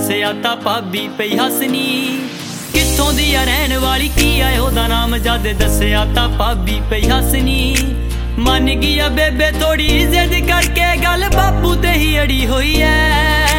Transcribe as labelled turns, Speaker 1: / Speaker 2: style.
Speaker 1: दस्या तां भाबी पई हसनी। कित्थों दी आ रहन वाली की आए ओहदा नाम जद दस्या तां भाबी पई हसनी। मन गया बेबे थोड़ी जिद करके गल बापू ते ही अड़ी हुई है।